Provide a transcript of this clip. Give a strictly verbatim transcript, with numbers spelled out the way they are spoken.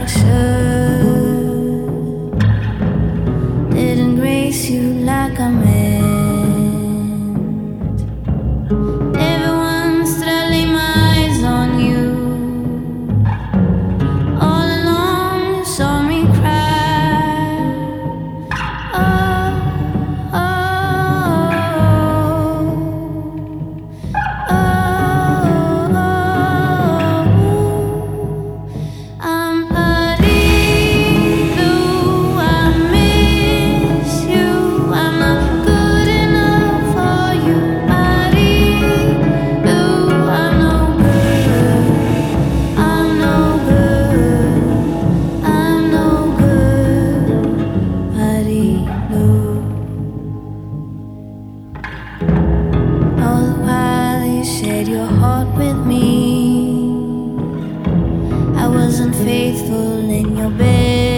I should. Didn't grace you like I meant. Never once did I lay my eyes on you. All along you saw me cry. Oh, oh, oh, oh, oh. I'm perdido, I miss you. I'm not good enough for you. Perdido, I'm no good. I'm no good. I'm no good. Perdido. All the while you shared your heart with me, I wasn't faithful in your bed.